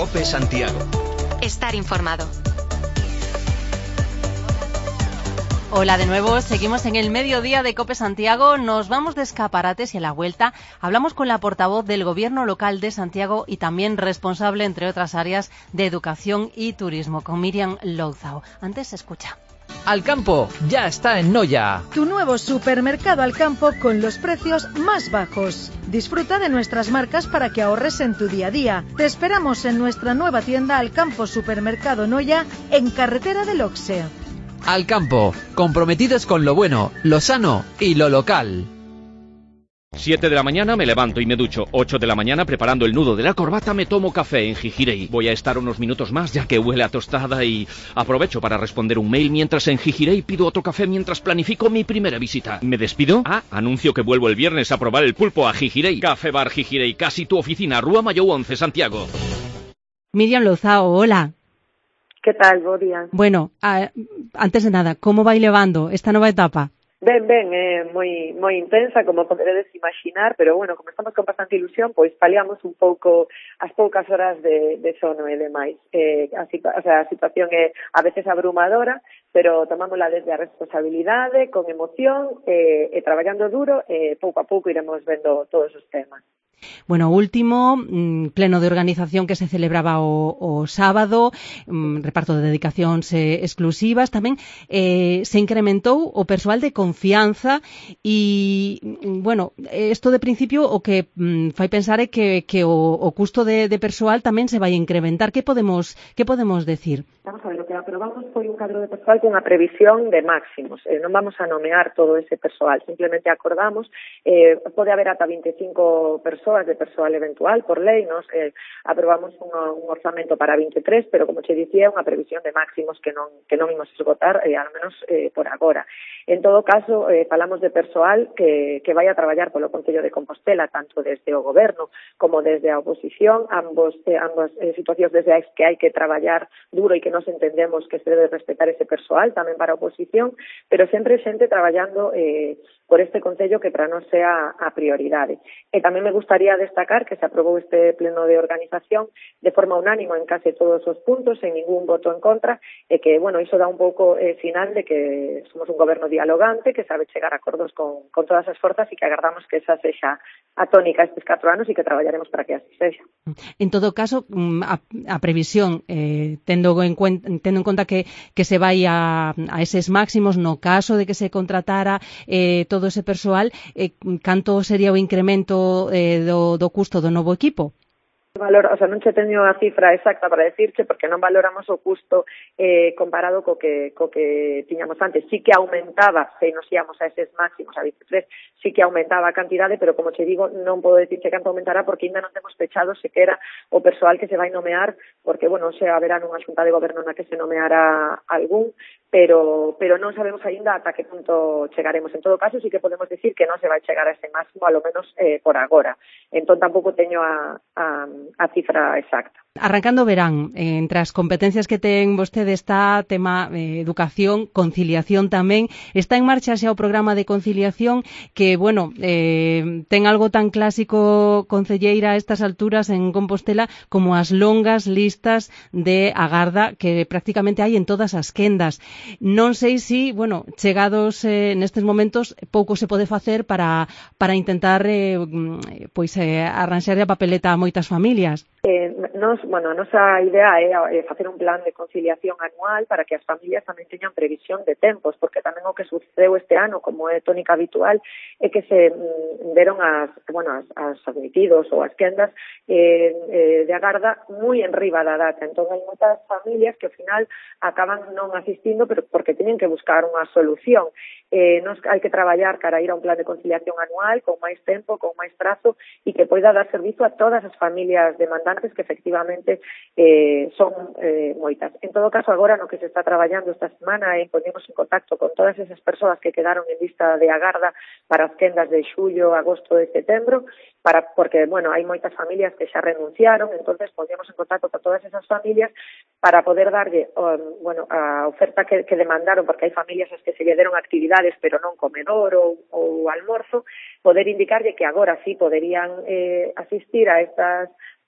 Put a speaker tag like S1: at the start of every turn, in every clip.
S1: COPE Santiago.
S2: Estar informado.
S3: Hola de nuevo, seguimos en el mediodía de COPE Santiago, nos vamos de escaparates y a la vuelta hablamos con la portavoz del Gobierno local de Santiago y también responsable, entre otras áreas, de educación y turismo, con Miriam Louzao. Antes, escucha.
S4: Alcampo ya está en Noia.
S5: Tu nuevo supermercado Alcampo con los precios más bajos. Disfruta de nuestras marcas para que ahorres en tu día a día. Te esperamos en nuestra nueva tienda Alcampo Supermercado Noia en Carretera del Oxe.
S4: Alcampo, comprometidos con lo bueno, lo sano y lo local.
S6: 7 de la mañana me levanto y me ducho. 8 de la mañana preparando el nudo de la corbata me tomo café en Gijirei. Voy a estar unos minutos más ya que huele a tostada y aprovecho para responder un mail mientras en Gijirei pido otro café mientras planifico mi primera visita. ¿Me despido? Anuncio que vuelvo el viernes a probar el pulpo a Gijirei. Café Bar Gijirei, casi tu oficina, Rúa Mayo 11, Santiago.
S3: Miriam Louzao, hola.
S7: ¿Qué tal? Bo día.
S3: Bueno, antes de nada, como vai levando esta nova etapa?
S7: Ben, moi intensa, como poderedes imaginar, pero bueno, como estamos con bastante ilusión, pois paliamos un pouco as poucas horas de sono e demais. A situación é a veces abrumadora, pero tomámola desde a responsabilidade, con emoción, e traballando duro, pouco a pouco iremos vendo todos os temas.
S3: Bueno, último, pleno de organización que se celebraba o sábado, reparto de dedicacións exclusivas, tamén se incrementou o persoal de confianza e, bueno, isto de principio o que fai pensar é que o custo de persoal tamén se vai incrementar. Que podemos decir?
S7: Vamos a ver, o que aprobamos foi un cadro de persoal cunha previsión de máximos. Non vamos a nomear todo ese persoal, simplemente acordamos, pode haber ata 25 persoas de persoal eventual por lei, nos aprobamos un orzamento para 23, pero como che dicía, unha previsión de máximos que non imos esgotar, al menos por agora. En todo caso, falamos de persoal que vai a traballar polo Concello de Compostela, tanto desde o Goberno como desde a oposición, ambas situacións desde as que hai que traballar duro e que nos entendemos que se debe respetar ese persoal, tamén para a oposición, pero sempre xente traballando por este Concello que para nós sea a prioridade. E tamén me gustaría destacar que se aprobou este pleno de organización de forma unánime en case todos os puntos, sen ningún voto en contra, e que, bueno, iso dá un pouco sinal de que somos un goberno dialogante, que sabe chegar a acordos con todas as forzas e que agardamos que esa sexa a tónica estes 4 anos e que traballaremos para que así sexa.
S3: En todo caso, a previsión, tendo en conta que se vai a eses máximos, no caso de que se contratara todo ese persoal, canto sería o incremento do custo do novo equipo?
S7: Non che teño a cifra exacta para decirche porque non valoramos o custo comparado co que tiñamos antes. Sí que aumentaba, se nos íamos a eses máximos, a 23, sí que aumentaba a cantidade, pero como che digo, non podo decirche canto aumentará porque ainda non temos pechado sequera o persoal que se vai nomear, porque, bueno, se haberá nunha xunta de goberno na que se nomeará algún, pero non sabemos aínda ata que punto chegaremos. En todo caso, sí que podemos decir que non se vai chegar a ese máximo, a lo menos por agora. Entón, tampouco teño a cifra exacta.
S3: Arrancando verán, entre as competencias que ten vostede está tema educación, conciliación tamén. Está en marcha xa o programa de conciliación que, bueno, ten algo tan clásico, concelleira, a estas alturas en Compostela como as longas listas de agarda que prácticamente hai en todas as quendas. Non sei si, bueno, chegados nestes momentos, pouco se pode facer para intentar arranxar a papeleta a moitas familias.
S7: A nosa idea é facer un plan de conciliación anual para que as familias tamén teñan previsión de tempos, porque tamén o que sucedeu este ano, como é tónica habitual, é que se deron as admitidos ou as quendas de agarda moi enriba da data. Entón, hai moitas familias que ao final acaban non asistindo, pero porque teñen que buscar unha solución. Hai que traballar cara a ir a un plan de conciliación anual con máis tempo, con máis prazo e que poida dar servizo a todas as familias demandantes que efectivamente son moitas. En todo caso, agora no que se está traballando esta semana é poñemos en contacto con todas esas persoas que quedaron en lista de agarda para as quendas de xullo, agosto e setembro, porque, bueno, hai moitas familias que xa renunciaron, entonces poñemos en contacto con todas esas familias para poder darlle, a oferta que demandaron, porque hai familias as que se lle deron actividades pero non comedor ou almorzo, poder indicarlle que agora sí poderían asistir a estas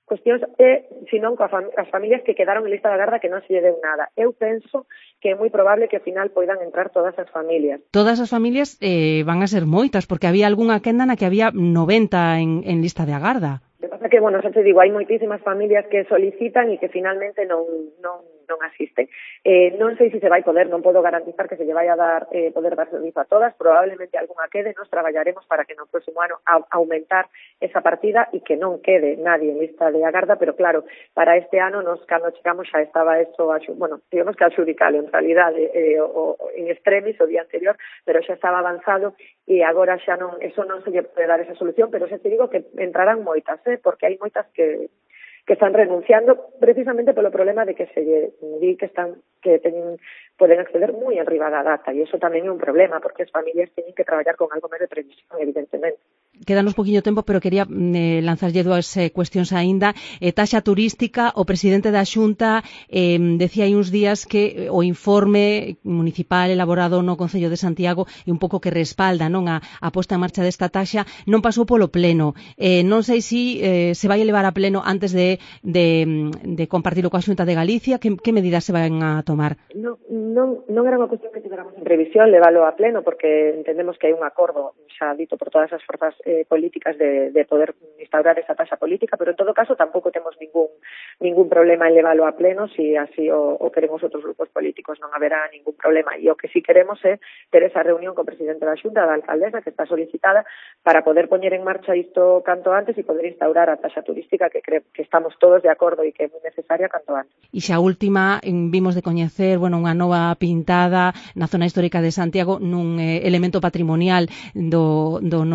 S7: cuestións senón as familias que quedaron en lista de agarda que non se lle deu nada. Eu penso que é moi probable que ao final poidan entrar todas as familias.
S3: Todas as familias van a ser moitas, porque había algunha quenda na que había 90 en lista de agarda.
S7: O que pasa que, bueno, xa te digo, hai moitísimas familias que solicitan e que finalmente non asisten. Non sei se se vai poder, non podo garantizar que se lle vai a dar poder dar servizo a todas, probablemente algunha quede, nos traballaremos para que no próximo ano aumentar esa partida e que non quede nadie en lista de agarda, pero claro, para este ano, cando chegamos xa estaba eso, bueno, digamos que adxudicado en realidade en extremis o día anterior, pero xa estaba avanzado e agora xa non, eso non se lle pode dar esa solución, pero xa te digo que entrarán moitas, porque hai moitas que están renunciando precisamente polo problema de que se lle di que poden acceder moi arriba da data, e iso tamén é un problema, porque as familias teñen que traballar con algo máis de previsión, evidentemente.
S3: Quédanos poquinho tempo, pero quería lanzarlle dúas cuestións aínda. Taxa turística, o presidente da Xunta decía hai uns días que o informe municipal elaborado no Concello de Santiago e un pouco que respalda non a posta en marcha desta taxa non pasou polo pleno. Non sei se vai elevar a pleno antes de compartirlo coa Xunta de Galicia. Que medidas se van a tomar?
S7: Non era unha cuestión que tivéramos en previsión leválo a pleno, porque entendemos que hai un acordo xa dito por todas as forzas políticas de poder instaurar esa taxa política, pero en todo caso tampouco temos ningún problema en leválo a pleno, si así o queremos outros grupos políticos, non haberá ningún problema. E o que sí queremos é ter esa reunión co presidente da Xunta, da alcaldesa, que está solicitada, para poder poñer en marcha isto canto antes e poder instaurar a taxa turística que estamos todos de acordo e que é moi necesaria canto antes.
S3: E xa última, vimos de coñecer, unha nova pintada na zona histórica de Santiago nun elemento patrimonial da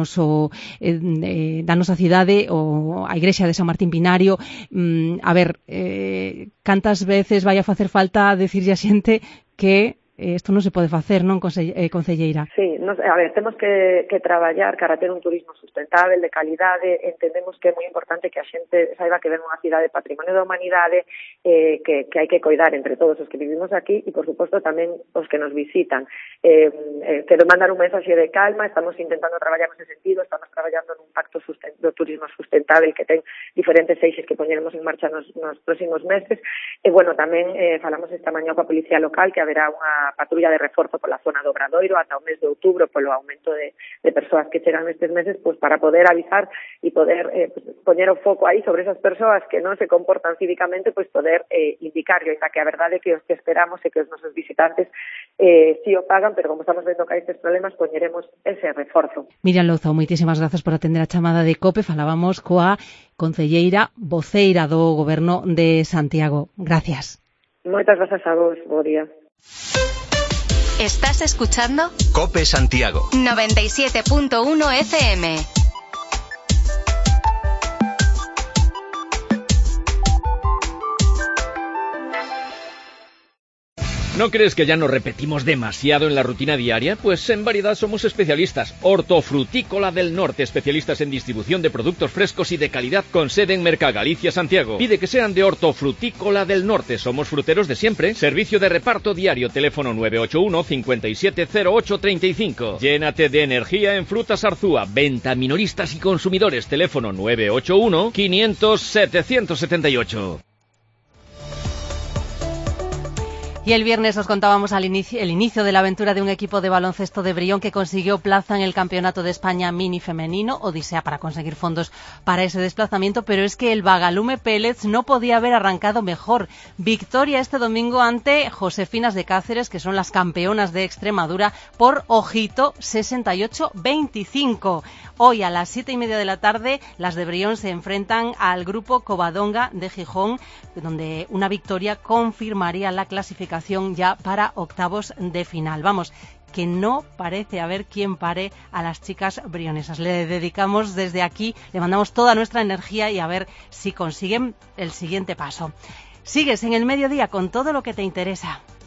S3: nosa cidade, a igrexa de San Martín Pinario. A ver, cantas veces vai a facer falta decirlle a xente que isto non se pode facer, non, concelleira?
S7: Sí, a ver, temos que traballar para ter un turismo sustentável, de calidade. Entendemos que é moi importante que a xente saiba que ven unha cidade patrimonio da humanidade, que hai que coidar entre todos os que vivimos aquí e, por suposto, tamén os que nos visitan. Quero mandar un mensaxe de calma, estamos intentando traballar nese sentido, estamos traballando nun pacto do turismo sustentável que ten diferentes eixes que poñeremos en marcha nos próximos meses. E, bueno, tamén falamos esta mañá coa Policía Local que haberá unha patrulla de reforzo pola zona do Obradoiro ata o mes de outubro polo aumento de persoas que chegan nestes meses, pues para poder avisar e poder poñer o foco aí sobre esas persoas que non se comportan cívicamente, pues poder indicarlo, e que a verdade é que os que esperamos é que os nosos visitantes si o pagan, pero como estamos vendo que hai estes problemas, poñeremos ese reforzo.
S3: Miriam Louzao, moitísimas grazas por atender a chamada de COPE. Falábamos coa concelleira voceira do Goberno de Santiago. Gracias.
S7: Moitas grazas a vos, bo día.
S2: ¿Estás escuchando?
S1: COPE Santiago
S2: 97.1 FM.
S6: ¿No crees que ya nos repetimos demasiado en la rutina diaria? Pues en Variedad somos especialistas. Hortofrutícola del Norte, especialistas en distribución de productos frescos y de calidad con sede en Mercagalicia, Santiago. Pide que sean de Hortofrutícola del Norte. Somos fruteros de siempre. Servicio de reparto diario, teléfono 981 570835. Llénate de energía en Frutas Arzúa. Venta a minoristas y consumidores, teléfono 981 500 778.
S3: Y el viernes os contábamos el inicio de la aventura de un equipo de baloncesto de Brión que consiguió plaza en el Campeonato de España Mini Femenino, odisea para conseguir fondos para ese desplazamiento, pero es que el Bagalume Pellets no podía haber arrancado mejor. Victoria este domingo ante Josefinas de Cáceres, que son las campeonas de Extremadura, por, ojito, 68-25. Hoy a las 7:30 de la tarde, las de Brión se enfrentan al grupo Covadonga de Gijón, donde una victoria confirmaría la clasificación ya para octavos de final. Vamos, que no parece haber quien pare a las chicas brionesas. Le dedicamos desde aquí, le mandamos toda nuestra energía y a ver si consiguen el siguiente paso. Sigues en el mediodía con todo lo que te interesa.